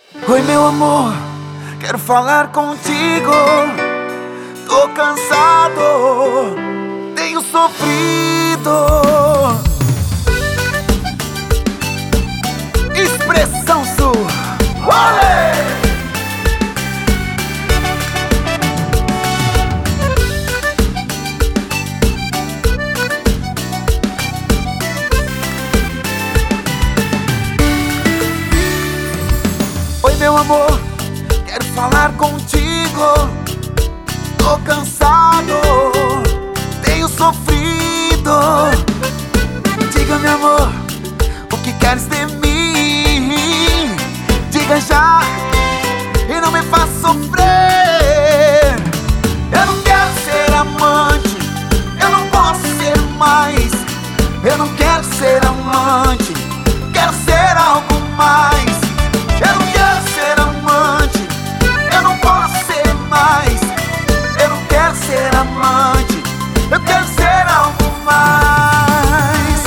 Oi, meu amor, quero falar contigo. Tô cansado, tenho sofrido. Expressão Sul. Olê! Oi, meu amor, quero falar contigo. Tô cansado, tenho sofrido. Diga, meu amor, o que queres de mim? Diga já e não me faça sofrer. Eu não quero ser amante, eu não posso ser mais. Eu não quero ser amante, quero ser algo mais. Eu não quero ser amante, eu não posso ser mais. Eu não quero ser amante, eu quero ser algo mais.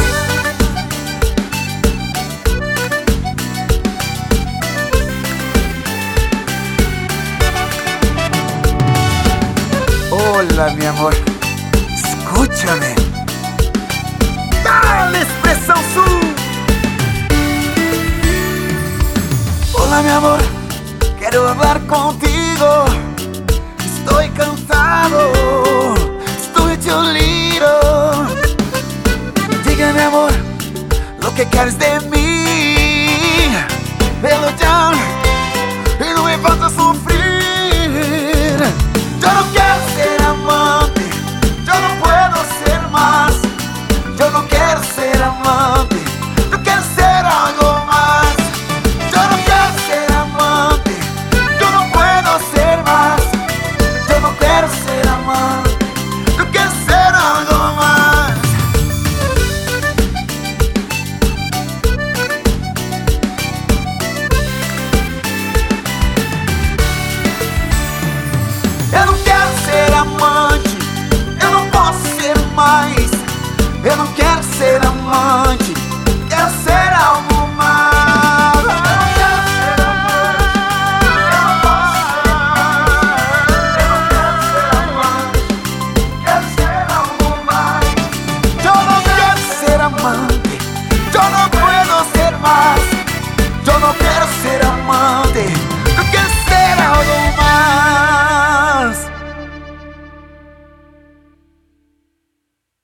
Olá, meu amor, escúchame. Dale, Expressão Sul. Olá, meu amor, quero falar contigo. Estoy cansado, estoy dolido. Diga, mi amor, lo que quieres de mí.